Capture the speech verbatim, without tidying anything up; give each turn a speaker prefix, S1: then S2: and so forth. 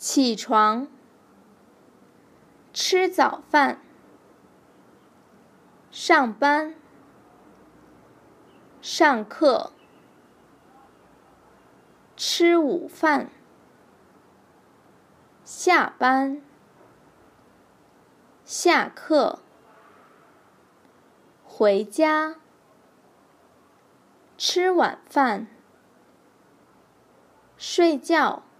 S1: 起床，吃早饭，上班，上课，吃午饭，下班，下课，回家，吃晚饭，睡觉。